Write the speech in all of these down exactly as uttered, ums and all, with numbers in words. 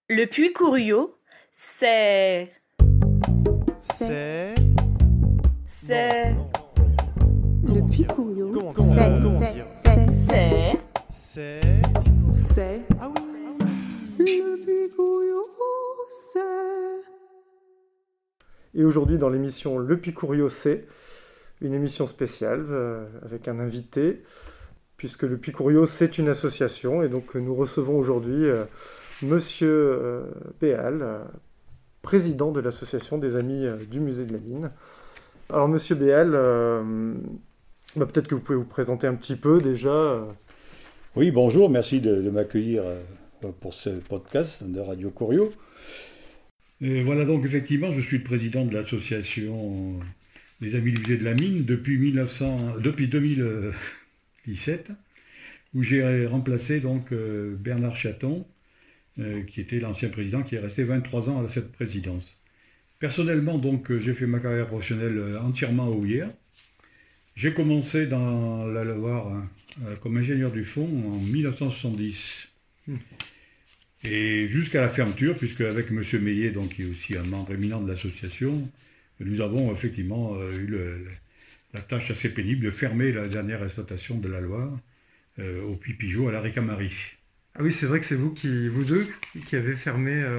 Le puits Couriot, c'est... C'est... C'est... Non, Le non. puits Comment Couriot, dire Comment c'est, dire Comment c'est, dire c'est, C'est... C'est... c'est. Ah oui Le puits Couriot, c'est. Et aujourd'hui, dans l'émission Le Puits Couriot, c'est une émission spéciale euh, avec un invité, puisque Le Puits Couriot, c'est une association. Et donc, nous recevons aujourd'hui euh, Monsieur euh, Béal, euh, président de l'association des Amis euh, du Musée de la Mine. Alors, Monsieur Béal, euh, bah, peut-être que vous pouvez vous présenter un petit peu déjà. euh. Oui, bonjour, merci de, de m'accueillir euh, pour ce podcast de Radio Couriot. Et voilà, donc effectivement, je suis le président de l'association des Amis du Musée de la Mine depuis, mille neuf cents, depuis deux mille dix-sept, où j'ai remplacé donc euh, Bernard Chaton, euh, qui était l'ancien président, qui est resté vingt-trois ans à cette présidence. Personnellement, donc, euh, j'ai fait ma carrière professionnelle euh, entièrement houillère. J'ai commencé dans la Loire hein, euh, comme ingénieur du fond en mille neuf cent soixante-dix. Hmm. Et jusqu'à la fermeture, puisque avec M. Meillet, donc, qui est aussi un membre éminent de l'association, nous avons effectivement euh, eu le, le, la tâche assez pénible de fermer la dernière exploitation de la Loire euh, au Puits Pigeot à la Ricamarie. Ah oui, c'est vrai que c'est vous, qui, vous deux qui avez fermé euh,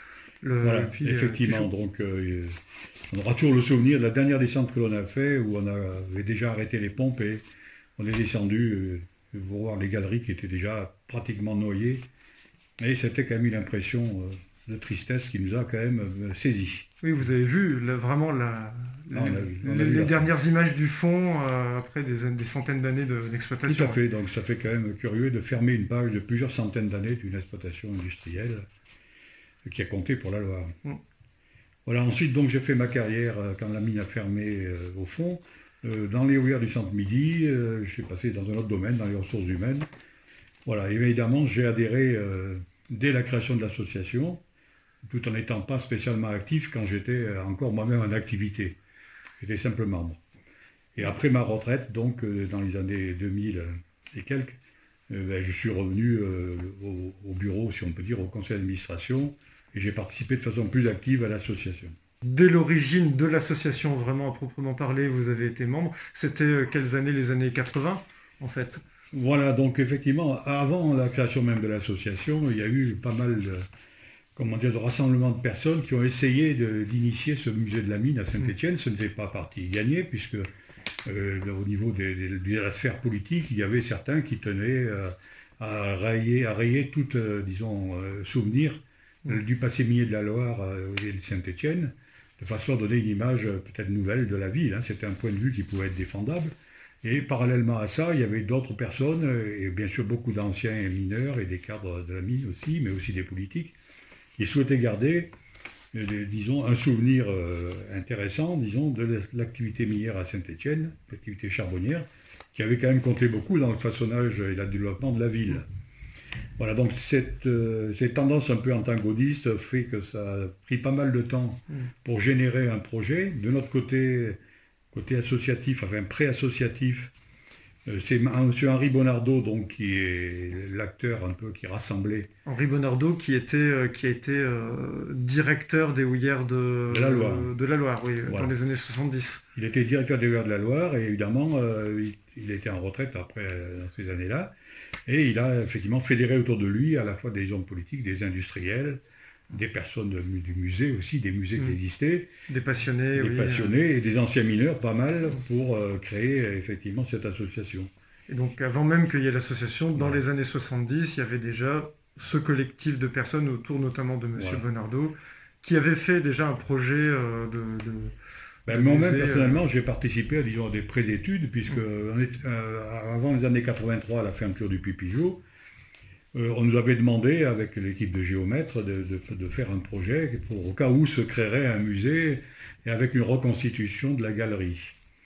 le, voilà, le puits. Effectivement, euh, donc euh, on aura toujours le souvenir de la dernière descente que l'on a fait, où on avait déjà arrêté les pompes et on est descendu euh, voir les galeries qui étaient déjà pratiquement noyées. Et c'était quand même une impression euh, de tristesse qui nous a quand même euh, saisis. Oui, vous avez vu là, vraiment la, ah, les, on a vu, on a les, vu les la dernières fin. images du fond euh, après des, des centaines d'années de, d'exploitation. Tout à fait, donc ça fait quand même curieux de fermer une page de plusieurs centaines d'années d'une exploitation industrielle qui a compté pour la Loire. Mm. Voilà, ensuite donc j'ai fait ma carrière euh, quand la mine a fermé euh, au fond. Euh, dans les houillères du Centre-Midi, euh, je suis passé dans un autre domaine, dans les ressources humaines. Voilà, évidemment, j'ai adhéré euh, dès la création de l'association, tout en n'étant pas spécialement actif quand j'étais encore moi-même en activité. J'étais simple membre. Et après ma retraite, donc euh, dans les années deux mille et quelques, euh, ben, je suis revenu euh, au, au bureau, si on peut dire, au conseil d'administration, et j'ai participé de façon plus active à l'association. Dès l'origine de l'association, vraiment à proprement parler, vous avez été membre. C'était euh, quelles années? Les années quatre-vingts, en fait? Voilà, donc effectivement, avant la création même de l'association, il y a eu pas mal de, comment dire, de rassemblements de personnes qui ont essayé de, d'initier ce musée de la mine à Saint-Étienne. Ce n'était pas parti gagné, puisque euh, au niveau des, des, de la sphère politique, il y avait certains qui tenaient euh, à rayer, à rayer tout, euh, disons, euh, souvenir euh, du passé minier de la Loire euh, et de Saint-Étienne, de façon à donner une image euh, peut-être nouvelle de la ville. Hein. C'était un point de vue qui pouvait être défendable. Et parallèlement à ça, il y avait d'autres personnes, et bien sûr beaucoup d'anciens mineurs et des cadres de la mine aussi, mais aussi des politiques, qui souhaitaient garder, euh, disons, un souvenir euh, intéressant, disons, de l'activité minière à Saint-Étienne, l'activité charbonnière, qui avait quand même compté beaucoup dans le façonnage et le développement de la ville. Voilà, donc cette, euh, cette tendance un peu antagoniste fait que ça a pris pas mal de temps pour générer un projet. De notre côté, côté associatif, enfin pré-associatif, euh, c'est M. Henri Bonardo, donc, qui est l'acteur un peu qui rassemblait. Henri Bonardo, qui, était, euh, qui a été euh, directeur des houillères de, de la Loire, euh, de la Loire oui, voilà. Dans les années soixante-dix. Il était directeur des houillères de la Loire, et évidemment, euh, il, il était en retraite après euh, dans ces années-là, et il a effectivement fédéré autour de lui à la fois des hommes politiques, des industriels, des personnes de, du musée aussi, des musées mmh. qui existaient. Des passionnés, Des oui, passionnés euh... et des anciens mineurs, pas mal, pour euh, créer effectivement cette association. Et donc avant même qu'il y ait l'association, dans voilà. les années soixante-dix, il y avait déjà ce collectif de personnes autour notamment de M. Voilà. Bonardo, qui avait fait déjà un projet euh, de... de ben, moi-même, personnellement, euh... j'ai participé à, disons, à des pré-études, puisque mmh. on est, euh, avant les années quatre-vingt-trois, à la fermeture du Puits Pigeot, Euh, on nous avait demandé, avec l'équipe de géomètres, de, de, de faire un projet pour, au cas où se créerait un musée et avec une reconstitution de la galerie.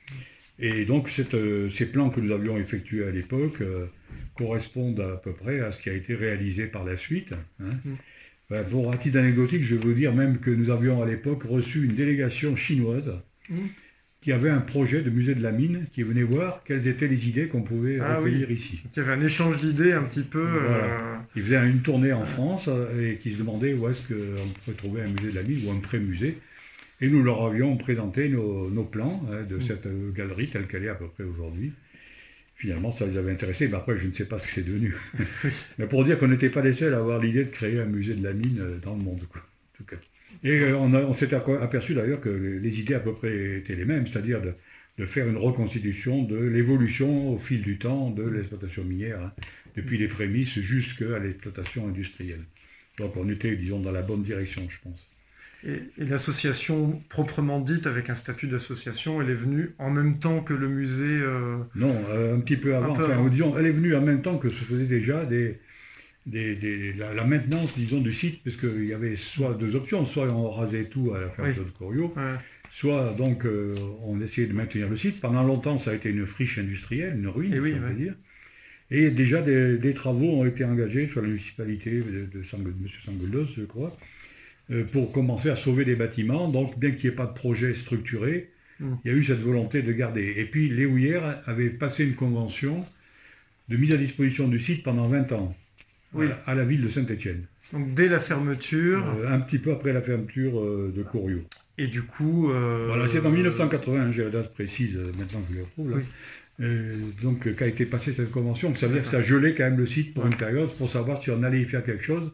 Et donc cette, euh, ces plans que nous avions effectués à l'époque euh, correspondent à peu près à ce qui a été réalisé par la suite. Hein. Mm. Ben, pour un titre anecdotique, je veux dire même que nous avions à l'époque reçu une délégation chinoise mm. qui avait un projet de musée de la mine, qui venait voir quelles étaient les idées qu'on pouvait Ah recueillir oui. ici. Il y avait un échange d'idées un petit peu. Voilà. euh, Il faisait une tournée en France euh, et qui se demandait où est-ce qu'on pourrait trouver un musée de la mine ou un pré-musée. Et nous leur avions présenté nos, nos plans hein, de cette euh, galerie telle qu'elle est à peu près aujourd'hui. Finalement, ça les avait intéressés. Mais après, je ne sais pas ce que c'est devenu. Mais pour dire qu'on n'était pas les seuls à avoir l'idée de créer un musée de la mine euh, dans le monde, quoi, en tout cas. Et euh, on, a- on s'est aco- aperçu d'ailleurs que les, les idées à peu près étaient les mêmes, c'est-à-dire de, de faire une reconstitution de l'évolution au fil du temps de l'exploitation minière, hein, depuis les prémices jusqu'à l'exploitation industrielle. Donc on était, disons, dans la bonne direction, je pense. Et, et l'association proprement dite, avec un statut d'association, elle est venue en même temps que le musée. euh, Non, euh, un petit peu avant. Un peu Enfin, avant. disons, elle est venue en même temps que se faisait déjà des, des- des- la, la maintenance, disons, du site, parce qu'il y avait soit deux options, soit on rasait tout à la fermeture Oui. de Corio, ouais. soit donc euh, on essayait de maintenir le site. Pendant longtemps, ça a été une friche industrielle, une ruine, Et oui, si on peut ouais. dire. Et déjà des, des travaux ont été engagés sur la municipalité de, de Sang- M. Sangoldos, je crois, euh, pour commencer à sauver des bâtiments. Donc, bien qu'il n'y ait pas de projet structuré, Mm. il y a eu cette volonté de garder. Et puis, les Houillères avaient passé une convention de mise à disposition du site pendant vingt ans, Oui. à, à la ville de Saint-Étienne, Donc dès la fermeture, un petit peu après la fermeture euh, de Corio. et du coup. euh, Voilà, c'est en mille neuf cent quatre-vingts, j'ai la date précise euh, maintenant que je le retrouve là. Oui. Euh, donc euh, qu'a été passée cette convention. Donc, ça veut dire que ça gelait quand même le site pour Ouais. une période pour savoir si on allait y faire quelque chose.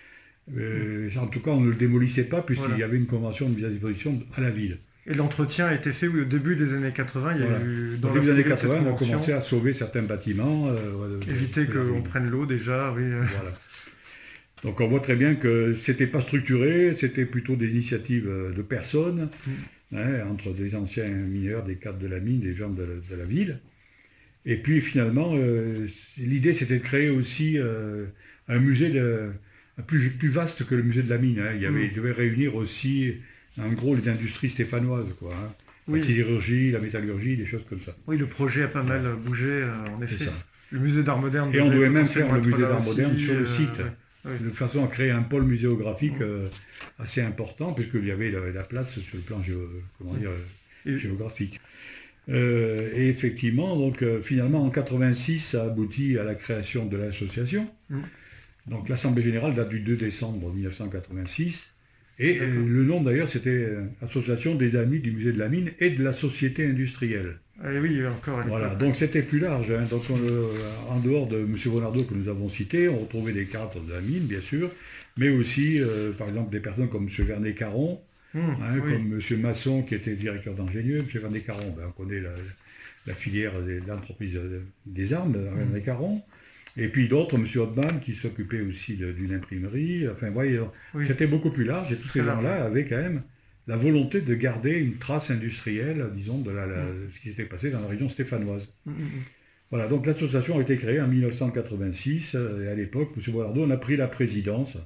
Euh, En tout cas, on ne le démolissait pas puisqu'il Voilà. y avait une convention de mise à disposition à la ville. Et l'entretien a été fait, oui, au début des années quatre-vingts. Il y a Voilà. eu, Dans dans les la années foulée de cette quatre-vingts, on a convention, commencé à sauver certains bâtiments. euh, voilà, de- éviter de la qu'on ruine. prenne l'eau déjà, oui. euh. Voilà. Donc on voit très bien que c'était pas structuré, c'était plutôt des initiatives euh, de personnes, Mm. hein, entre des anciens mineurs, des cadres de la mine, des gens de, la- de la ville. Et puis finalement, euh, l'idée c'était de créer aussi euh, un musée de, un plus, plus vaste que le musée de la mine. hein. Il, y avait, Mm. il devait réunir aussi, en gros, les industries stéphanoises, quoi. hein. Oui. La sidérurgie, la métallurgie, des choses comme ça. Oui, le projet a pas mal bougé, euh, en C'est effet. ça. Le musée d'art moderne. Et on devait même potentiellement faire le être musée là d'art aussi, moderne sur le euh, site. ouais. Ouais. De façon à créer un pôle muséographique euh, assez important, puisqu'il y avait la, la place sur le plan géo- comment dire, Et- géographique. Euh, et effectivement, donc, euh, finalement, en quatre-vingt-six, ça aboutit à la création de l'association. Mm. Donc l'Assemblée générale date du deux décembre mille neuf cent quatre-vingt-six. Et euh, D'accord. le nom, d'ailleurs, c'était euh, Association des Amis du Musée de la Mine et de la Société industrielle. Et oui, encore. à Voilà, l'époque. donc c'était plus large. hein. Donc on, euh, en dehors de M. Bonardo que nous avons cité, on retrouvait des cadres de la mine, bien sûr, mais aussi, euh, par exemple, des personnes comme M. Vernet Caron, Mmh, hein, oui. comme M. Masson, qui était directeur d'ingénieux. M. Vernet Caron, ben, on connaît la, la filière de l'entreprise euh, des armes, Vernet Caron. Et puis d'autres, M. Hotman, qui s'occupait aussi de- d'une imprimerie. Enfin, vous voyez, Oui. c'était beaucoup plus large. Et tous ces Très large. gens-là avaient quand même la volonté de garder une trace industrielle, disons, de la- la- ce qui s'était passé dans la région stéphanoise. Mmh, mmh, mmh. Voilà, donc l'association a été créée en mille neuf cent quatre-vingt-six, euh, et à l'époque, M. Boilardo en a pris la présidence.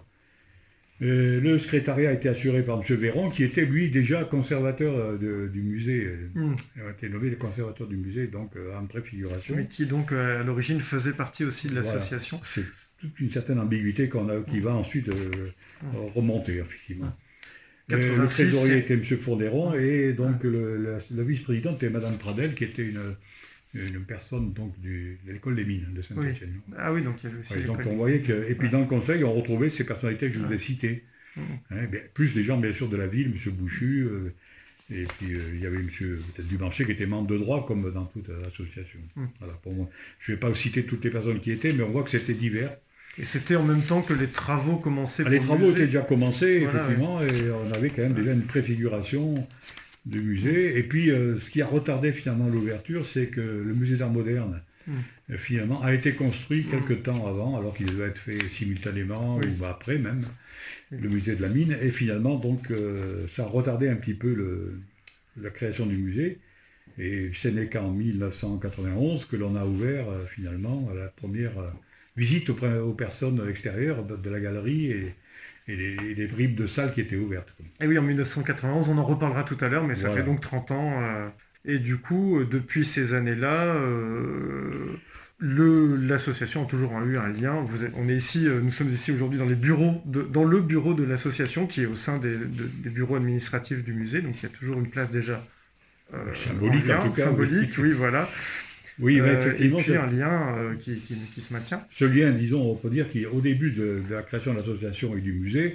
Euh, le secrétariat a été assuré par M. Véron, qui était lui déjà conservateur euh, de- du musée, euh, Mmh. il a été nommé le conservateur du musée, donc euh, en préfiguration. Mais qui donc euh, à l'origine faisait partie aussi de Voilà. l'association. C'est toute une certaine ambiguïté qu'on a, qui va ensuite euh, euh, remonter, effectivement. Euh, le quatre-vingt-six, trésorier c'est- était M. Fourneron, et donc le- la, la vice-présidente était Mme Pradel, qui était une, une personne donc, du- de l'école des mines de Saint-Étienne. Ah oui, donc il y avait aussi Ouais, donc l'école. on voyait que, et puis dans le conseil, on retrouvait ces personnalités que je vous ai citées. Mhm. Hein, bien, plus des gens bien sûr de la ville, M. Bouchu, euh, et puis euh, il y avait M. peut-être Dumarché qui était membre de droit, comme dans toute euh, association. Mhm. Voilà, pour moi. Je ne vais pas citer toutes les personnes qui étaient, mais on voit que c'était divers. Et c'était en même temps que les travaux commençaient Ah, les pour le travaux musée. étaient déjà commencés, Voilà, effectivement, et on avait quand même déjà une préfiguration du musée. Et puis, euh, ce qui a retardé finalement l'ouverture, c'est que le musée d'art moderne, Mm. euh, finalement, a été construit quelques temps avant, alors qu'il devait être fait simultanément, Oui. ou après même, Oui. le musée de la mine. Et finalement, donc, euh, ça a retardé un petit peu le- la création du musée. Et ce n'est qu'en mille neuf cent quatre-vingt-onze que l'on a ouvert, euh, finalement, la première... euh, visite aux, aux personnes extérieures de, de la galerie et, et les, les bribes de salles qui étaient ouvertes. Et oui, en mille neuf cent quatre-vingt-onze, on en reparlera tout à l'heure, mais ça Voilà. fait donc trente ans. euh, et du coup, euh, depuis ces années-là, euh, le- l'association a toujours eu un lien. Vous êtes- on est ici, euh, nous sommes ici aujourd'hui dans les bureaux, de- dans le bureau de l'association qui est au sein des, de- des bureaux administratifs du musée, donc il y a toujours une place déjà euh, symbolique en lien, en tout cas. symbolique, oui, oui voilà. Oui, mais Euh, effectivement, et puis c'est- un lien euh, qui, qui- qui se maintient. ce lien, disons, on peut dire qu'au début de, de la création de l'association et du musée,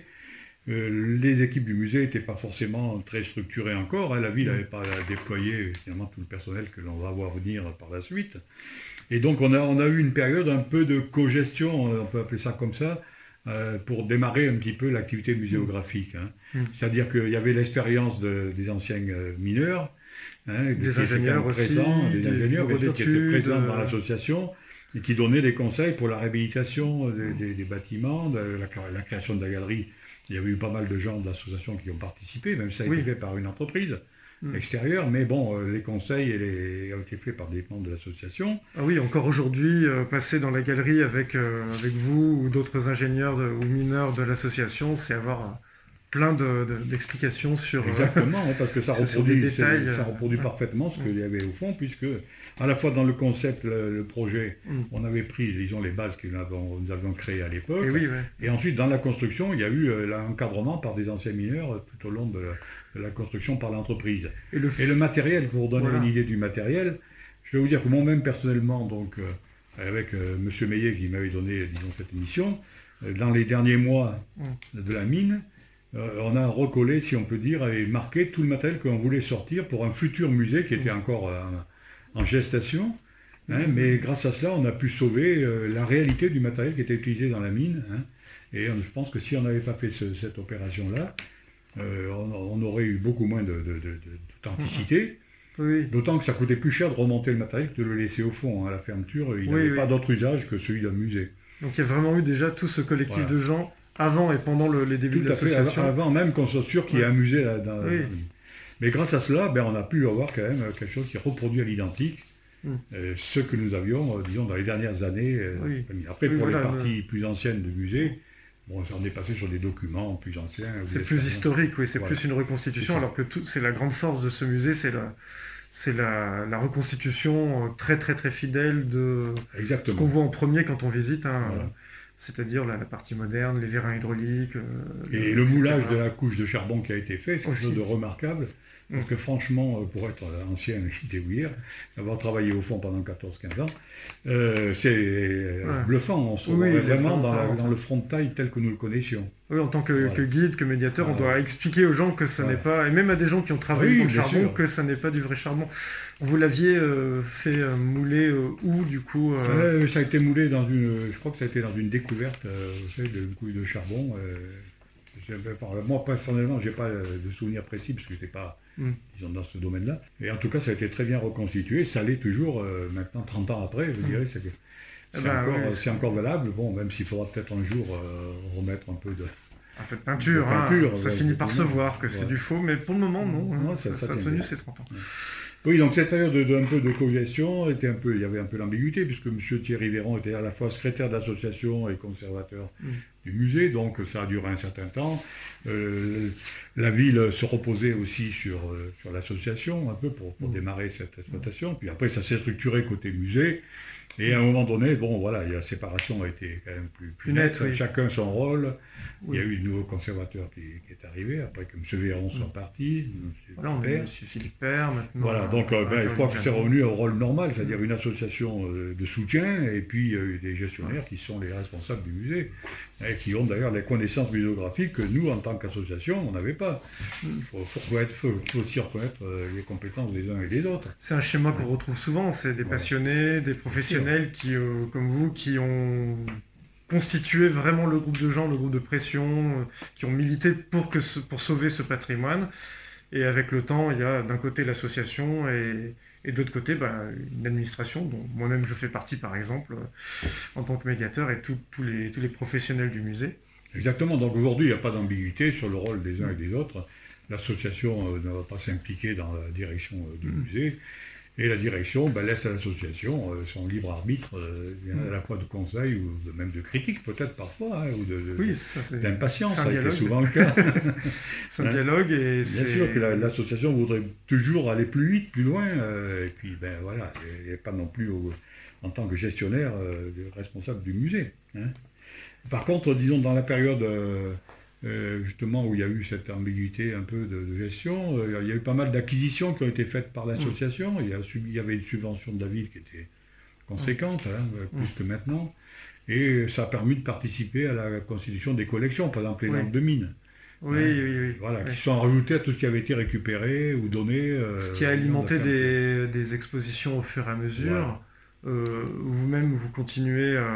euh, les équipes du musée n'étaient pas forcément très structurées encore, hein. La ville n'avait pas déployé finalement tout le personnel que l'on va voir venir par la suite. Et donc on a, on a eu une période un peu de cogestion, on peut appeler ça comme ça, euh, pour démarrer un petit peu l'activité muséographique, hein. Mm. C'est-à-dire qu'il y avait l'expérience de- des anciens euh, mineurs, hein, Des qui étaient ingénieurs aussi, présents, des des ingénieurs bien bureaux sûr, qui étaient d'études, présents dans euh, l'association et qui donnaient des conseils pour la réhabilitation des, des- des bâtiments, de la, la création de la galerie. Il y avait eu pas mal de gens de l'association qui ont participé, même si ça a Oui. été fait par une entreprise Mm. extérieure, mais bon, euh, les conseils et les, ont été faits par des membres de l'association. Ah oui, encore aujourd'hui, euh, passer dans la galerie avec, euh, avec vous ou d'autres ingénieurs de- ou mineurs de l'association, c'est avoir euh, plein de- de- d'explications sur... euh, Exactement, hein, parce que ça ce sont reproduit, des détails, c'est- ça euh, reproduit ouais. parfaitement ce Mm. qu'il y avait au fond, puisque à la fois dans le concept, le, le projet, Mm. on avait pris, disons, les bases que nous avions, nous avions créées à l'époque. Et oui, ouais. Et ensuite, dans la construction, il y a eu euh, l'encadrement par des anciens mineurs euh, tout au long de la, de la construction par l'entreprise. Et le, Et le matériel, pour vous donner Voilà. une idée du matériel, je vais vous dire que moi-même, personnellement, donc, euh, avec euh, M. Meillet qui m'avait donné, disons, cette émission, euh, dans les derniers mois de la mine, euh, on a recollé, si on peut dire, et marqué tout le matériel qu'on voulait sortir pour un futur musée qui était encore euh, en gestation. Hein, mais grâce à cela, on a pu sauver euh, la réalité du matériel qui était utilisé dans la mine. Hein. Et euh, je pense que si on n'avait pas fait ce- cette opération-là, euh, on, on aurait eu beaucoup moins de- de- de- de- d'authenticité. oui. D'autant que ça coûtait plus cher de remonter le matériel que de le laisser au fond. Hein. À la fermeture, il Oui, n'avait oui. pas d'autre usage que celui d'un musée. Donc il y a vraiment eu déjà tout ce collectif Voilà. de gens avant et pendant le- les débuts Tout de à fait, l'association. avant, avant même qu'on soit sûr qu'il y ait Ouais. un musée là, dans- Oui. Mais grâce à cela, ben, on a pu avoir quand même quelque chose qui reproduit à l'identique Mm. euh, ce que nous avions, euh, disons, dans les dernières années. euh, Oui. Après, Oui, pour voilà, les parties plus anciennes du musée, bon, on est passé sur des documents plus anciens. ou C'est des plus expériences. historique, oui, c'est Voilà. plus une reconstitution, C'est ça. alors que tout, c'est la grande force de ce musée, c'est la, c'est la, la reconstitution euh, très très très fidèle de ce Exactement. qu'on voit en premier quand on visite, hein, Voilà. euh, c'est-à-dire la, la partie moderne, les vérins hydrauliques. euh, Et le et cetera. moulage de la couche de charbon qui a été fait, c'est quelque Aussi. chose de remarquable. Parce Mm. que franchement, euh, pour être ancien débrouillard, avoir travaillé au fond pendant quatorze quinze ans, euh, c'est euh, Ouais. bluffant. On se Oui, retrouve vraiment bluffant, dans, la- vraiment. dans le frontail tel que nous le connaissions. Oui, en tant que, Voilà. que guide, que médiateur, on Voilà. doit expliquer aux gens que ça Voilà. n'est pas, et même à des gens qui ont travaillé Oui, pour le bien charbon, sûr. que ça n'est pas du vrai charbon. Vous l'aviez euh, fait euh, mouler euh, où, du coup euh, Euh, ça a été moulé dans une, je crois que ça a été dans une découverte, euh, vous savez, d'une couille de charbon. euh, je sais pas, moi personnellement, j'ai pas euh, de souvenir précis parce que j'étais pas, Mm. disons, dans ce domaine-là. Et en tout cas, ça a été très bien reconstitué. Ça l'est toujours euh, maintenant, trente ans après, je dirais. C'est, c'est, ben, encore, oui, c'est encore valable. Bon, même s'il faudra peut-être un jour euh, remettre un peu de. un peu de peinture, De hein, peinture, ça ouais, finit par se effectivement. voir que c'est Ouais. du faux, mais pour le moment, non, hein, Non, ça, ça- ça ça a tient tenu bien. ces trente ans. Oui, donc cette période de, de- un peu de cogestion était un peu, il y avait un peu l'ambiguïté puisque M. Thierry Véron était à la fois secrétaire d'association et conservateur Mm. du musée, donc ça a duré un certain temps. Euh, la ville se reposait aussi sur, euh, sur l'association un peu pour, pour Mm. démarrer cette exploitation. Puis après, ça s'est structuré côté musée. Et à un moment donné, bon voilà, la séparation a été quand même plus, plus Plus nette, oui. Chacun son rôle. Oui. Il y a eu de nouveaux conservateurs qui, qui est arrivé après que M. Véron soit parti. M. Voilà, on a Père. M. Philippe Père maintenant. Voilà, donc euh, euh, ben, je crois que c'est Jeannot. revenu au rôle normal, c'est-à-dire une association euh, de soutien et puis euh, des gestionnaires qui sont les responsables du musée et qui ont d'ailleurs les connaissances muséographiques que nous, en tant qu'association, on n'avait pas. Il faut, faut, reconnaître- faut- faut aussi reconnaître euh, les compétences des uns et des autres. C'est un schéma qu'on retrouve souvent, c'est des Voilà. passionnés, des professionnels qui, euh, comme vous, qui ont constitué vraiment le groupe de gens, le groupe de pression, euh, qui ont milité pour, que ce- pour sauver ce patrimoine. Et avec le temps, il y a d'un côté l'association et, et de l'autre côté bah, une administration, dont moi-même je fais partie par exemple, euh, en tant que médiateur et tout- tous les, tous les professionnels du musée. Exactement, donc aujourd'hui, il n'y a pas d'ambiguïté sur le rôle des uns et des autres. L'association euh, ne va pas s'impliquer dans la direction euh, du Mm. musée. Et la direction ben, laisse à l'association euh, son libre arbitre, euh, à la fois de conseil ou de, même de critique peut-être parfois, hein, ou de, de- Oui, ça c'est d'impatience, c'est un ça a été dialogue. souvent le cas. c'est un Hein. dialogue et Bien c'est... sûr que la- l'association voudrait toujours aller plus vite, plus loin, euh, et puis ben voilà, et, et pas non plus au- en tant que gestionnaire euh, responsable du musée. Hein. Par contre, disons dans la période euh, euh, justement où il y a eu cette ambiguïté un peu de, de gestion. Euh, il y a eu pas mal d'acquisitions qui ont été faites par l'association. Il y, a, il y avait une subvention de la ville qui était conséquente, hein, plus que maintenant. Et ça a permis de participer à la constitution des collections, par exemple les Oui. lampes de mine. Oui, Hein, oui, oui. Voilà, Oui. qui sont rajoutés à tout ce qui avait été récupéré ou donné. euh, Ce qui a au alimenté long de la des, des expositions au fur et à mesure. Voilà. Euh, vous-même, vous continuez à,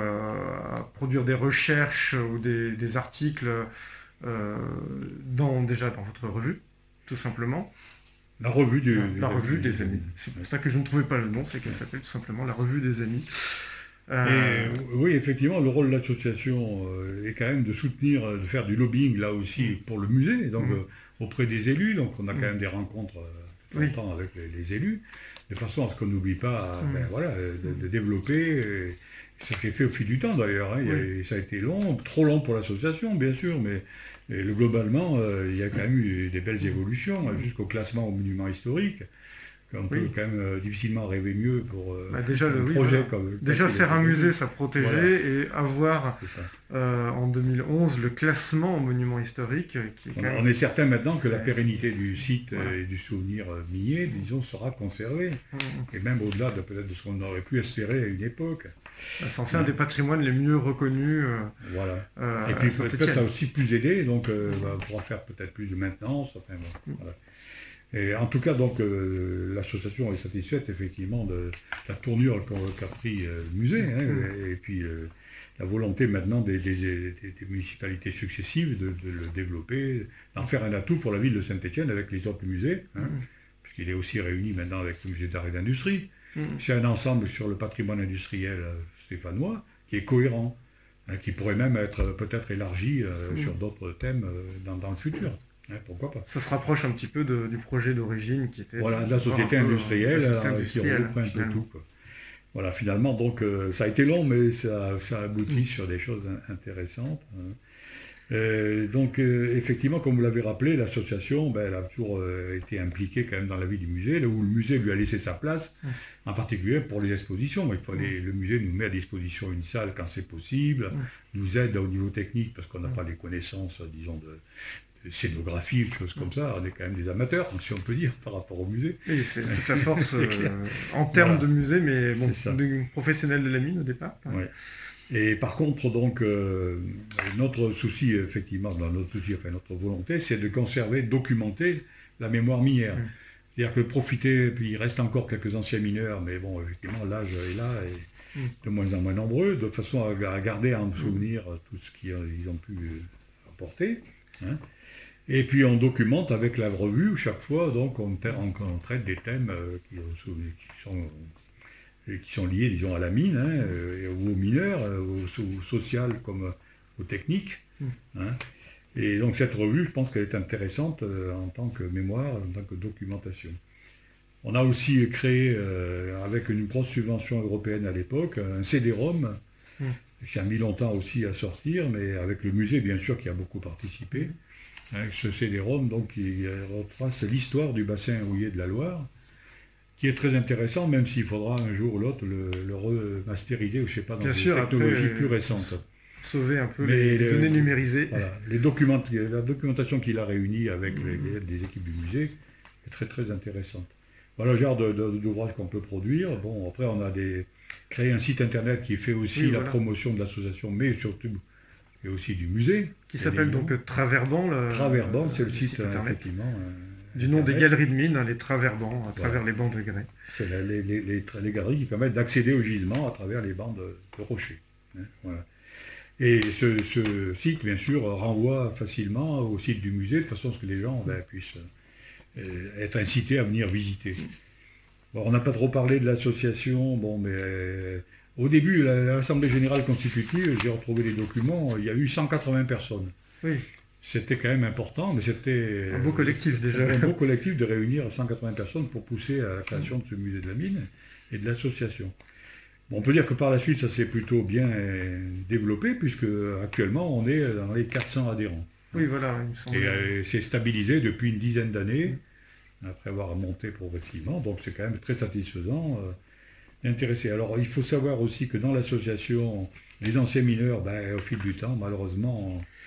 à produire des recherches ou des, des articles euh, dans, déjà dans votre revue, tout simplement. La revue du, La revue des amis. C'est pour ça que je ne trouvais pas le nom, c'est qu'elle s'appelle tout simplement la revue des amis. Euh, Et, oui, effectivement, le rôle de l'association euh, est quand même de soutenir, euh, de faire du lobbying là aussi pour le musée, donc Mm. euh, auprès des élus. Donc on a quand Mm. même des rencontres euh, tout Oui. le temps avec les, les élus, de façon à ce qu'on n'oublie pas Mm. ben, voilà, euh, de, de développer. euh, ça s'est fait au fil du temps d'ailleurs. Hein, il y a- Oui. ça a été long, trop long pour l'association, bien sûr, mais et le- globalement, euh, il y a quand même eu des belles évolutions, hein, jusqu'au classement au monument historique. On peut Oui. quand même euh, difficilement rêver mieux pour euh, Bah, déjà, un le- oui, projet voilà. comme Déjà tel qu'il faire a un été musée, connu. ça protégeait, Voilà. et avoir C'est ça. euh, en deux mille onze le classement en monument historique, euh, qui est quand On, même... on est certain maintenant que la c'est- pérennité du site Voilà. euh, et du souvenir euh, minier, disons, sera conservée. Mm. Et même au-delà de peut-être de ce qu'on aurait pu espérer à une époque. Ça en fait un des patrimoines les mieux reconnus. euh, Voilà. euh, Et puis à Saint-Étienne. peut-être ça a aussi plus aidé, donc euh, bah, on pourra faire peut-être plus de maintenance. Enfin, bon, Mm. voilà. Et en tout cas, donc, euh, l'association est satisfaite effectivement de la tournure qu'a qu'a pris euh, le musée, hein, Mm. et puis euh, la volonté maintenant des, des- des- des municipalités successives de, de le développer, d'en faire un atout pour la ville de Saint-Étienne avec les autres musées, hein, Mm. puisqu'il est aussi réuni maintenant avec le musée d'art et d'industrie. Mm. C'est un ensemble sur le patrimoine industriel euh, stéphanois qui est cohérent, hein, qui pourrait même être euh, peut-être élargi euh, Mm. sur d'autres thèmes euh, dans, dans le futur. Hein, pourquoi pas. Ça se rapproche un petit peu de- du projet d'origine qui était... Voilà, de la de voir société un peu, euh, industrielle, la société euh, qui industrielle, regroupe un peu finalement. tout. Quoi. Voilà, finalement, donc euh, ça a été long, mais ça, ça aboutit sur des choses in- intéressantes. Hein. Euh, donc, euh, effectivement, comme vous l'avez rappelé, l'association, ben, elle a toujours euh, été impliquée quand même dans la vie du musée, là où le musée lui a laissé sa place, Mm. en particulier pour les expositions. Il fallait, Le musée nous met à disposition une salle quand c'est possible, Mm. nous aide au niveau technique parce qu'on n'a pas les connaissances, disons, de, de scénographie, de choses comme ça. On est quand même des amateurs, si on peut dire, par rapport au musée. Oui, c'est toute la force C'est clair. euh, en termes Voilà. de musée, mais bon, C'est ça. de professionnel de la mine au départ. Ouais. Et par contre, donc, euh, notre souci, effectivement, dans notre souci, enfin notre volonté, c'est de conserver, de documenter la mémoire minière. Mm. C'est-à-dire que profiter, puis il reste encore quelques anciens mineurs, mais bon, effectivement, l'âge est là et Mm. de moins en moins nombreux, de façon à, à garder en souvenir tout ce qu'ils ils ont pu euh, apporter. Hein. Et puis on documente avec la revue, chaque fois, donc on, tra- on- on traite des thèmes euh, qui, ont- qui sont et qui sont liés, disons, à la mine, hein, euh, et aux mineurs, euh, au, so- au social comme euh, aux techniques. Mm. Hein. Et donc cette revue, je pense qu'elle est intéressante euh, en tant que mémoire, en tant que documentation. On a aussi créé, euh, avec une grosse subvention européenne à l'époque, un C D-ROM, Mm. qui a mis longtemps aussi à sortir, mais avec le musée, bien sûr, qui a beaucoup participé. Avec ce C D-ROM, donc, qui retrace l'histoire du bassin houiller de la Loire, qui est très intéressant, même s'il faudra un jour ou l'autre le, le remasteriser, ou je sais pas, dans Bien des sûr, technologies après, plus euh, récentes. Sauver un peu Mais les, le- données numérisées. Voilà. Les documents, la documentation qu'il a réunie avec Mmh. les, les- des équipes du musée est très très intéressante. Voilà le genre de- de- d'ouvrage qu'on peut produire. Bon, après on a des, créé un site internet qui fait aussi Oui, la voilà. promotion de l'association, mais surtout et aussi du musée. Qui s'appelle donc euh, Traverband. Le, Traverband, c'est le le site, euh, internet. effectivement. euh, Du nom des internet. galeries de mines, hein, les Traverband, à travers les bancs de grès. C'est la- les, les- les- les galeries qui permettent d'accéder au gisement à travers les bancs de, de rochers. Hein, voilà. Et ce, ce site, bien sûr, renvoie facilement au site du musée, de façon à ce que les gens ben, puissent euh, être incités à venir visiter. Bon, on n'a pas trop parlé de l'association, bon, mais euh, au début, la- l'Assemblée Générale Constitutive, j'ai retrouvé les documents, il y a eu cent quatre-vingts personnes. Oui, C'était quand même important, mais c'était un beau collectif déjà. un beau collectif de réunir cent quatre-vingts personnes pour pousser à la création de ce musée de la mine et de l'association. Bon, on peut dire que par la suite, ça s'est plutôt bien euh, développé, puisque actuellement, on est dans les quatre cents adhérents. Oui, voilà, il me semble. Et euh, c'est stabilisé depuis une dizaine d'années, après avoir monté progressivement, donc c'est quand même très satisfaisant, euh, intéressé. Alors, il faut savoir aussi que dans l'association, les anciens mineurs, ben, au fil du temps, malheureusement,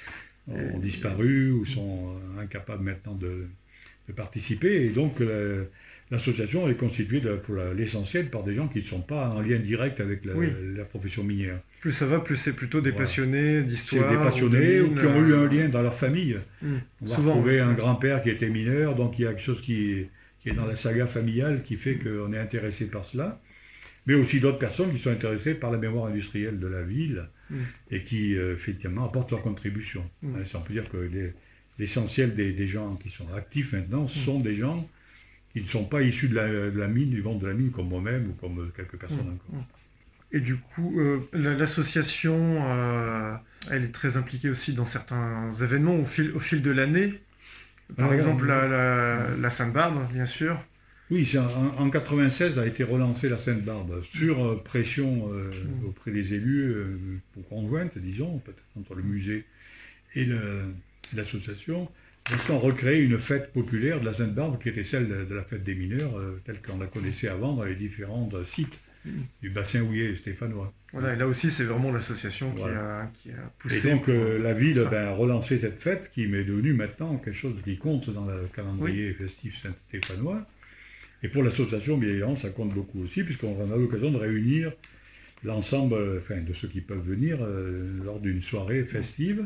ont disparu ou sont euh, incapables maintenant de, de participer. Et donc la, l'association est constituée de, pour la, l'essentiel par des gens qui ne sont pas en lien direct avec la, Oui. la profession minière. Plus ça va, plus c'est plutôt des Voilà. passionnés C'est d'histoire. des passionnés ou de qui ont mines, eu un euh, lien dans leur famille. hum, On va Souvent. retrouver un grand-père qui était mineur, donc il y a quelque chose qui, qui est dans la saga familiale qui fait qu'on est intéressé par cela. Mais aussi d'autres personnes qui sont intéressées par la mémoire industrielle de la ville Mm. et qui, euh, effectivement, apportent leur contribution. Mm. Hein, ça, on peut dire que les- l'essentiel des, des gens qui sont actifs maintenant sont des gens qui ne sont pas issus de la, de la mine, du monde de la mine, comme moi-même ou comme euh, quelques personnes Mm. encore. Et du coup, euh, la- l'association, euh, elle est très impliquée aussi dans certains événements au fil, au fil de l'année. Par Ah, exemple, oui. la, la, la Sainte-Barbe, bien sûr. Oui, c'est en, en quatre-vingt-seize a été relancée la Sainte-Barbe sur euh, pression euh, Mm. auprès des élus, euh, pour conjointe, disons, peut-être entre le musée et le- l'association. Ils ont recréé une fête populaire de la Sainte-Barbe qui était celle de, de la fête des mineurs, euh, telle qu'on la connaissait avant dans les différents euh, sites Mm. du bassin houiller stéphanois. Voilà, et là aussi, c'est vraiment l'association qui, Voilà. a, qui a Et poussé. donc pour- euh, la ville ça. ben, a relancé cette fête qui est devenue maintenant quelque chose qui compte dans le calendrier festif saint-stéphanois. Et pour l'association, bien évidemment, ça compte beaucoup aussi, puisqu'on a l'occasion de réunir l'ensemble, euh, enfin, de ceux qui peuvent venir euh, lors d'une soirée festive.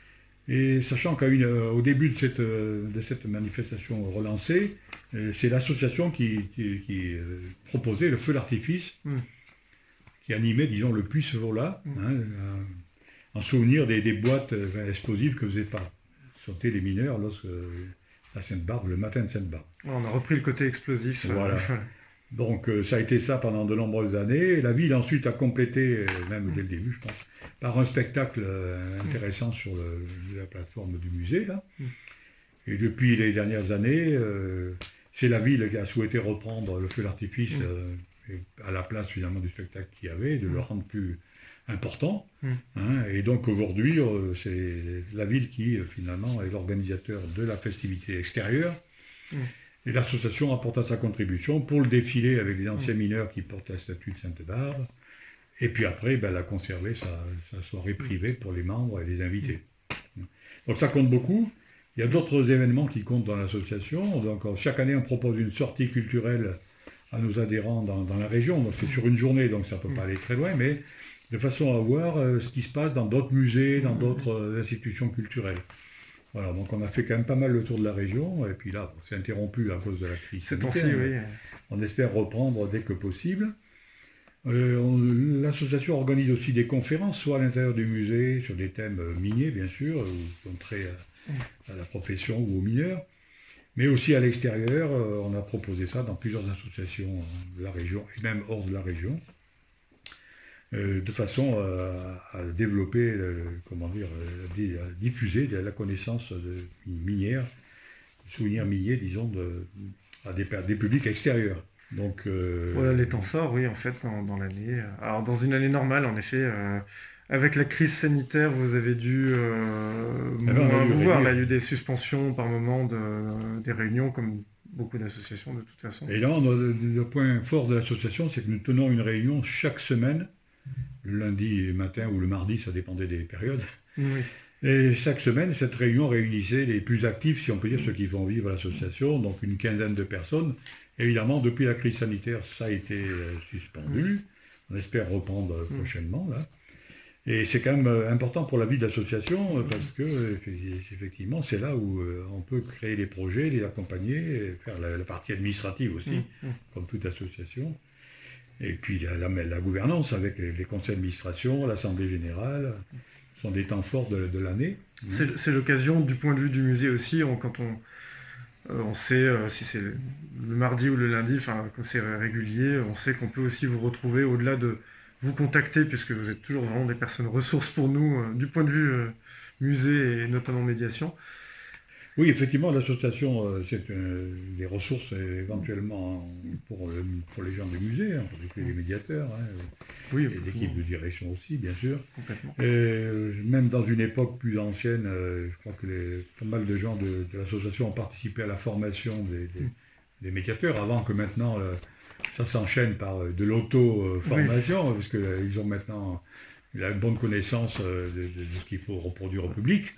Et sachant qu'au début de cette, euh, de cette manifestation relancée, euh, c'est l'association qui, qui- qui, euh, proposait le feu d'artifice, Mm. qui animait, disons, le puits ce jour-là, Mm. hein, euh, en souvenir des, des boîtes euh, enfin, explosives que faisaient pas sauter les mineurs lorsque euh, la Sainte-Barbe, le matin de Sainte-Barbe. On a repris le côté explosif. euh, Voilà. Donc euh, ça a été ça pendant de nombreuses années. Et la ville ensuite a complété, euh, même dès le début je pense, par un spectacle euh, intéressant sur le- la plateforme du musée. Là. Mm. Et depuis les dernières années, euh, c'est la ville qui a souhaité reprendre le feu d'artifice Mm. euh, et à la place finalement du spectacle qu'il y avait, de le Mm. rendre plus important. Mm. Hein. Et donc aujourd'hui, euh, c'est la ville qui euh, finalement est l'organisateur de la festivité extérieure. Mm. Et l'association apporta sa contribution pour le défilé avec les anciens mineurs qui portent la statue de Sainte-Barbe. Et puis après, ben, elle a conservé sa, sa soirée privée pour les membres et les invités. Donc ça compte beaucoup. Il y a d'autres événements qui comptent dans l'association. Donc chaque année, on propose une sortie culturelle à nos adhérents dans, dans la région. Donc c'est sur une journée, donc ça ne peut pas aller très loin, mais de façon à voir euh, ce qui se passe dans d'autres musées, dans d'autres euh, institutions culturelles. Voilà, donc on a fait quand même pas mal le tour de la région, et puis là, on s'est interrompu à cause de la crise Ces temps-ci, sanitaire, oui. mais on espère reprendre dès que possible. Euh, on- l'association organise aussi des conférences, soit à l'intérieur du musée, sur des thèmes euh, miniers, bien sûr, ou qui ont trait à, à la profession ou aux mineurs, mais aussi à l'extérieur. Euh, on a proposé ça dans plusieurs associations euh, de la région, et même hors de la région. Euh, de façon euh, à développer, euh, comment dire, euh, di- à diffuser de la connaissance de, minière, souvenirs miniers, disons, de, à des, per- des publics extérieurs. Donc, euh, Voilà les temps forts, oui, en fait, dans, dans l'année. Alors, dans une année normale, en effet, euh, avec la crise sanitaire, vous avez dû euh, Ah ben, on a moins dû vous voir. réduire. Là, il y a eu des suspensions par moment de, des réunions, comme beaucoup d'associations, de toute façon. Et là, on a- le, le point fort de l'association, c'est que nous tenons une réunion chaque semaine, le lundi matin ou le mardi, ça dépendait des périodes. Oui. Et chaque semaine, cette réunion réunissait les plus actifs, si on peut dire, ceux qui font vivre l'association, donc une quinzaine de personnes. Évidemment, depuis la crise sanitaire, ça a été euh, suspendu. On espère reprendre euh, prochainement, là. Et c'est quand même euh, important pour la vie de l'association, euh, parce que, euh, effectivement, c'est là où euh, on peut créer des projets, les accompagner, et faire la, la partie administrative aussi, Mm, mm. comme toute association. Et puis la, la- la gouvernance avec les, les conseils d'administration, l'assemblée générale, sont des temps forts de, de l'année. C'est c'est l'occasion, du point de vue du musée aussi, on- quand on, euh, on sait euh, si c'est le mardi ou le lundi, enfin, quand c'est régulier, on sait qu'on peut aussi vous retrouver au-delà de vous contacter, puisque vous êtes toujours vraiment des personnes ressources pour nous, euh, du point de vue euh, musée et notamment médiation. Oui, effectivement, l'association, euh, c'est euh, des ressources euh, éventuellement pour, euh, pour les gens du musée, en particulier les médiateurs, hein, Oui, et l'équipe de direction aussi, bien sûr. complètement. Euh, même dans une époque plus ancienne, euh, je crois que les, pas mal de gens de, de l'association ont participé à la formation des, des- des médiateurs, avant que maintenant euh, ça s'enchaîne par euh, de l'auto-formation, parce qu'ils ont maintenant la bonne connaissance euh, de, de- de ce qu'il faut reproduire au public.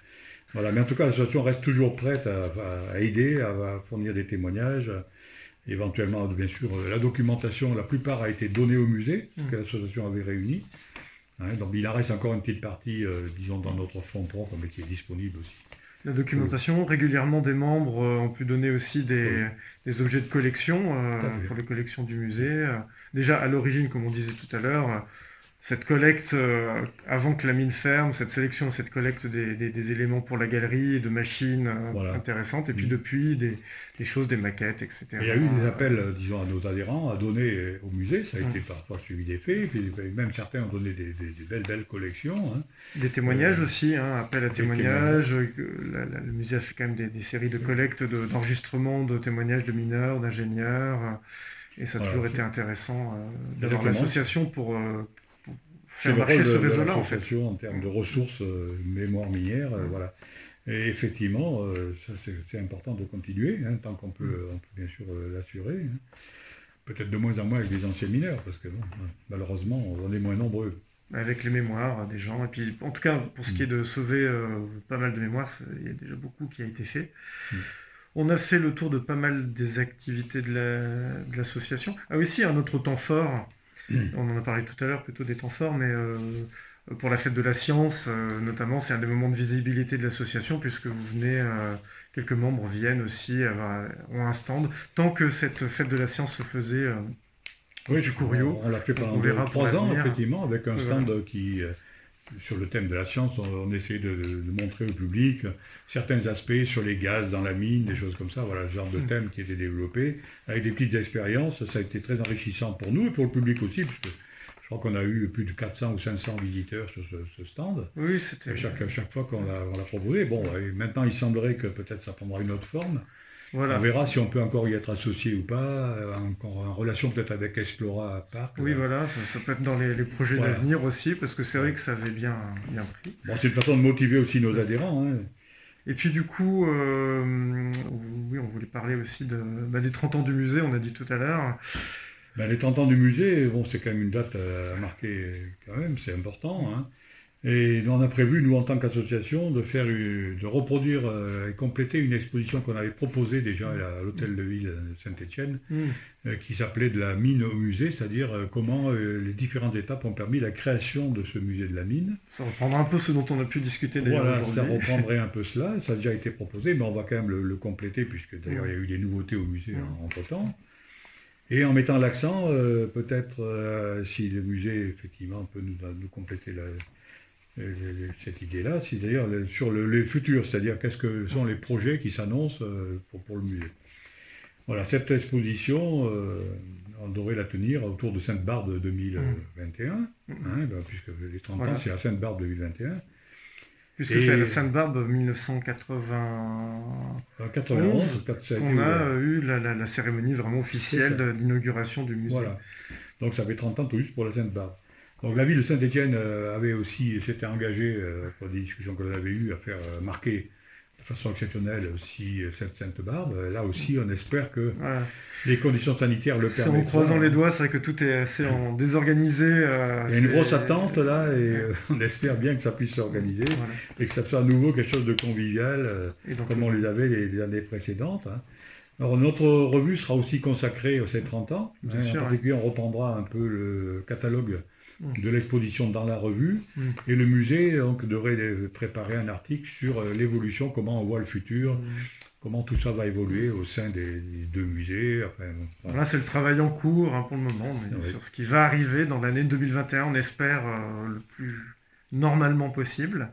Voilà, mais en tout cas, l'association reste toujours prête à, à- à aider, à, à fournir des témoignages, éventuellement, bien sûr, euh, la documentation, la plupart a été donnée au musée, Mm. que l'association avait réuni. Hein, donc il en reste encore une petite partie, euh, disons, dans notre fonds propre, mais qui est disponible aussi. La documentation, régulièrement des membres euh, ont pu donner aussi des, Oui. des objets de collection euh, Tout à fait. pour les collections du musée. Euh, Déjà à l'origine, comme on disait tout à l'heure, euh, cette collecte, euh, avant que la mine ferme, cette sélection, cette collecte des, des- des éléments pour la galerie et de machines euh, Voilà. intéressantes, et puis Mm. depuis des, des choses, des maquettes, et cetera. Et il y a eu des appels, euh, disons, à nos adhérents à donner euh, au musée, ça a Mm. été parfois suivi des faits, et puis même certains ont donné des, des- des belles, belles collections. Hein. Des témoignages Euh, aussi, hein, appel à des témoignages. euh, que la- la- le musée a fait quand même des, des séries de collectes, de- d'enregistrements, de, témoignages de mineurs, d'ingénieurs. euh, et ça a Voilà. toujours été intéressant euh, d'avoir Exactement. l'association pour, euh, pour C'est faire le marcher rôle ce de, de réseau-là, en fait. l'association en termes de ressources, euh, mémoire minière, euh, voilà. Et effectivement, euh, ça, c'est c'est important de continuer, hein, tant qu'on peut, on peut bien sûr euh, l'assurer. Hein. Peut-être de moins en moins avec les anciens mineurs, parce que bon, malheureusement, on est moins nombreux. Avec les mémoires des gens. Et puis, en tout cas, pour ce qui est de sauver euh, pas mal de mémoires, ça- il y a déjà beaucoup qui a été fait. Mm. On a fait le tour de pas mal des activités de la- de l'association. Ah oui, si, un autre temps fort. Mm. On en a parlé tout à l'heure, plutôt des temps forts, mais euh, pour la fête de la science, euh, notamment, c'est un des moments de visibilité de l'association, puisque vous venez, euh, quelques membres viennent aussi, avoir, ont un stand. Tant que cette fête de la science se faisait euh, Oui, du Couriot, on l'a fait pendant on verra deux, pour trois ans, l'avenir. effectivement, avec un Oui, stand qui, euh, sur le thème de la science, on, on essayait de, de montrer au public certains aspects sur les gaz dans la mine, des choses comme ça, voilà, le genre de Mm. thème qui était développé, avec des petites expériences. Ça a été très enrichissant pour nous et pour le public aussi, puisque je crois qu'on a eu plus de quatre cents ou cinq cents visiteurs sur ce, ce stand. oui, c'était... À chaque, à chaque fois qu'on l'a on l'a proposé. Bon, et maintenant il semblerait que peut-être ça prendra une autre forme. Voilà. On verra si on peut encore y être associé ou pas, euh, encore en relation peut-être avec Explora Parc. Oui, là. voilà, ça, ça peut être dans les, les projets Voilà. d'avenir aussi, parce que c'est vrai que ça avait bien, bien pris. Bon, c'est une façon de motiver aussi nos adhérents. Hein. Et puis du coup, euh, oui, on voulait parler aussi de, bah, des trente ans du musée, on a dit tout à l'heure. Ben, les trente ans du musée, bon, c'est quand même une date euh, à marquer quand même, c'est important. Hein. Et on a prévu, nous, en tant qu'association, de faire, une- de reproduire euh, et compléter une exposition qu'on avait proposée déjà à l'hôtel de ville de Saint-Étienne, euh, qui s'appelait de la mine au musée, c'est-à-dire euh, comment euh, les différentes étapes ont permis la création de ce musée de la mine. Ça reprendra un peu ce dont on a pu discuter d'ailleurs Voilà, ça aujourd'hui. reprendrait un peu cela, ça a déjà été proposé, mais on va quand même le, le compléter, puisque d'ailleurs Ouais. il y a eu des nouveautés au musée Ouais. en- entre-temps. Et en mettant l'accent, euh, peut-être, euh, si le musée, effectivement, peut nous, nous compléter la- euh, cette idée-là, c'est d'ailleurs le- sur le, les futurs, c'est-à-dire qu'est-ce que sont les projets qui s'annoncent euh, pour, pour le musée. Voilà, cette exposition, euh, on devrait la tenir autour de Sainte-Barbe deux mille vingt et un, Mm. hein, ben, puisque les trente Voilà. ans, c'est à Sainte-Barbe deux mille vingt et un. Puisque Et- c'est à la Sainte-Barbe mille neuf cent quatre-vingt... En quatre-vingt-onze, quand ça a été On a ouvert. eu la, la- la cérémonie vraiment officielle C'est ça. de l'inauguration du musée. Voilà. Donc ça fait trente ans tout juste pour la Sainte-Barbe. Donc la ville de Saint-Étienne euh, avait aussi, s'était engagée, euh, pour des discussions que l'on avait eues, à faire euh, marquer de façon exceptionnelle aussi euh, cette Sainte-Barbe. Euh, Là aussi, on espère que Voilà. les conditions sanitaires le C'est permettront. en croisant les doigts, c'est vrai que tout est assez en désorganisé. euh, Il y a une c'est- grosse attente là, et euh, on espère bien que ça puisse s'organiser, Voilà. et que ça soit à nouveau quelque chose de convivial, euh, Et donc, comme on les avait les, les années précédentes. Hein. Alors notre revue sera aussi consacrée à ces trente ans. Bien Hein, sûr, en particulier, on reprendra un peu le catalogue Mm. de l'exposition dans la revue. Mm. Et le musée donc, devrait préparer un article sur euh, l'évolution, comment on voit le futur, Mm. comment tout ça va évoluer au sein des, des deux musées. Enfin, voilà. Là, c'est le travail en cours hein, pour le moment, mais Oui. sur ce qui va arriver dans l'année deux mille vingt et un, on espère euh, le plus normalement possible.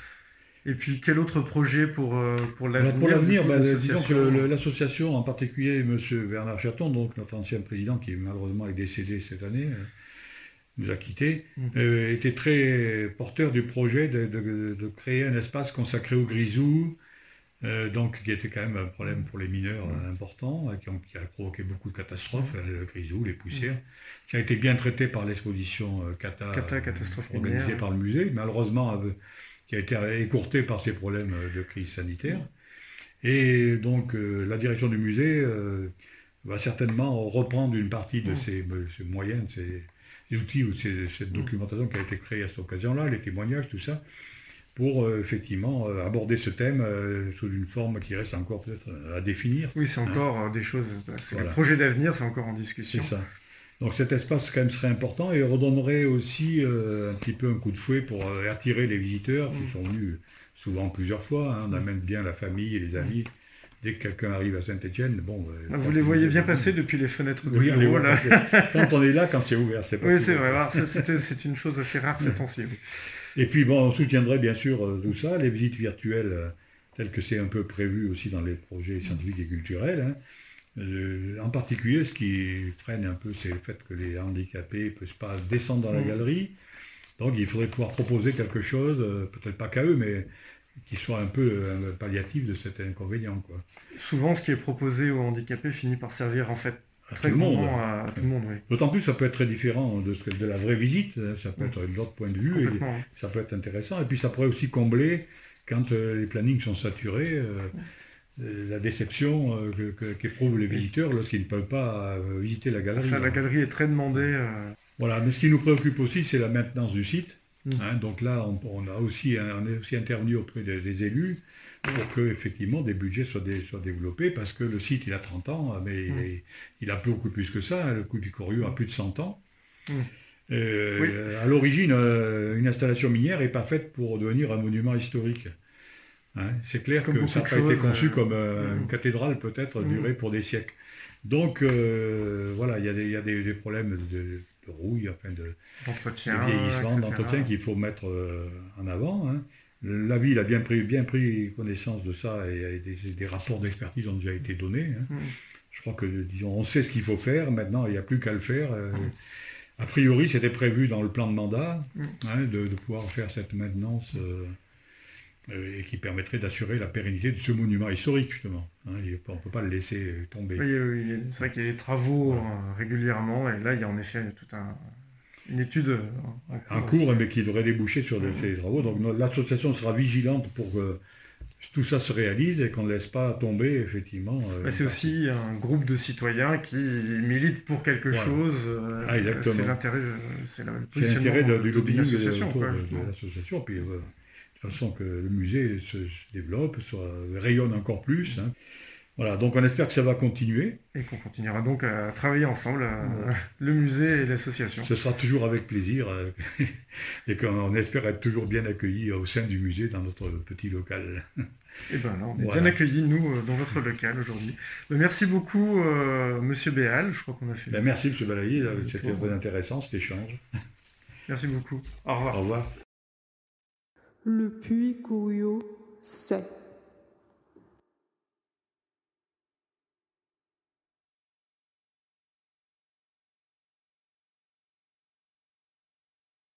Et puis, quel autre projet pour, euh, pour Alors, l'avenir pour l'avenir, du coup, ben, de disons que l'association le- le- l'association, en particulier M. Bernard Chaton, donc notre ancien président qui malheureusement est décédé cette année, euh, nous a quittés, Mm. euh, était très porteur du projet de, de- de créer un espace consacré au grisou, euh, donc qui était quand même un problème pour les mineurs euh, important, euh, qui, ont- qui a provoqué beaucoup de catastrophes, euh, le grisou, les poussières, qui a été bien traité par l'exposition euh, Cata, Cata, euh, catastrophe organisée minière. par le musée, malheureusement euh, qui a été écourtée par ces problèmes euh, de crise sanitaire. Et donc euh, la direction du musée euh, va certainement reprendre une partie de Mm. ces, ces moyens, de ces outils ou ces- cette documentation qui a été créée à cette occasion-là, les témoignages, tout ça, pour euh, effectivement euh, aborder ce thème euh, sous une forme qui reste encore peut-être euh, à définir. Oui, c'est encore euh, des choses, c'est Voilà. le projet d'avenir, c'est encore en discussion. C'est ça. Donc cet espace quand même serait important et redonnerait aussi euh, un petit peu un coup de fouet pour euh, attirer les visiteurs qui Mm. sont venus souvent plusieurs fois. Hein. On Mm. amène bien la famille et les amis. Dès que quelqu'un arrive à Saint-Étienne, bon... euh, Ah, vous quand les il- voyez bien passer depuis les fenêtres de Oui, on les bureau, voit là. passer. Quand on est là, quand c'est ouvert, c'est pas Oui, tout c'est ouvert. vrai, alors, ça, c'était- c'est une chose assez rare ces temps-ci. oui. Et puis bon, on soutiendrait bien sûr euh, tout ça, les visites virtuelles, euh, telles que c'est un peu prévu aussi dans les projets scientifiques et culturels. Hein. Euh, en particulier, ce qui freine un peu, c'est le fait que les handicapés ne peuvent pas descendre dans la Mm. galerie. Donc il faudrait pouvoir proposer quelque chose, euh, peut-être pas qu'à eux, mais qui soit un peu euh, palliatif de cet inconvénient, quoi. Souvent, ce qui est proposé aux handicapés finit par servir en fait À très tout le monde. grandement à tout le monde, oui. D'autant plus, ça peut être très différent de, ce que- de la vraie visite, hein. Ça peut Mm. être d'autres points de vue. Et, Complètement, oui. ça peut être intéressant. Et puis ça pourrait aussi combler, quand euh, les plannings sont saturés, euh, euh, la déception euh, que- que- qu'éprouvent les visiteurs lorsqu'ils ne peuvent pas euh, visiter la galerie. Ça, la galerie est très demandée. euh, Voilà, mais ce qui nous préoccupe aussi, c'est la maintenance du site. Mm. Hein. Donc là, on, on a aussi, on est aussi intervenu auprès des, des élus pour que effectivement des budgets soient, dé- soient développés, parce que le site, il a trente ans, mais il, Mm. est- il a beaucoup plus que ça. Le Picourio a plus de cent ans. Mm. Euh, Oui. À l'origine, euh, une installation minière n'est pas faite pour devenir un monument historique. Hein, c'est clair Comme que beaucoup ça n'a de pas été choses, conçu euh, comme euh, mm. une cathédrale peut-être Mm. durée pour des siècles. Donc euh, voilà, il y a, des, il y a des, des problèmes de, de rouille, enfin de, d'entretien, de vieillissement, et cetera. d'entretien qu'il faut mettre euh, en avant. Hein. La ville a bien pris, bien pris connaissance de ça et, et des, des rapports d'expertise ont déjà été donnés. Hein. Mm. Je crois que, disons, on sait ce qu'il faut faire, maintenant il n'y a plus qu'à le faire. euh. A priori, c'était prévu dans le plan de mandat Mm. hein, de, de pouvoir faire cette maintenance euh, euh, et qui permettrait d'assurer la pérennité de ce monument historique, justement. Hein. Il- on ne peut pas le laisser euh, tomber. Oui, oui, oui, c'est vrai qu'il y a des travaux euh, régulièrement, et là, il y a en effet toute un, une étude euh, en En cours. cours, mais qui devrait déboucher sur de- Mhm. ces travaux. Donc no- l'association sera vigilante pour que tout ça se réalise et qu'on ne laisse pas tomber, effectivement. euh, Mais c'est aussi un groupe de citoyens qui militent pour quelque Voilà. chose. euh, Ah, exactement. c'est l'intérêt, euh, c'est la- le C'est l'intérêt de- du positionnement lobbying d'une de, association, autour quoi, de- de justement. l'association. Puis, euh, de façon que le musée se, se développe, soit, rayonne encore plus. Hein. Voilà, donc on espère que ça va continuer. Et qu'on continuera donc à travailler ensemble, à- Ouais. le musée et l'association. Ce sera toujours avec plaisir euh, et qu'on espère être toujours bien accueillis au sein du musée dans notre petit local. Et ben là, on est Voilà. bien accueillis, nous, euh, dans votre local aujourd'hui. Ben, merci beaucoup, euh, Monsieur Béal. Je crois qu'on a fait. Ben, merci M. Balayi, Le c'était tour. très intéressant cet échange. Merci beaucoup. Au revoir. Au revoir. Le puits Couriot, c'est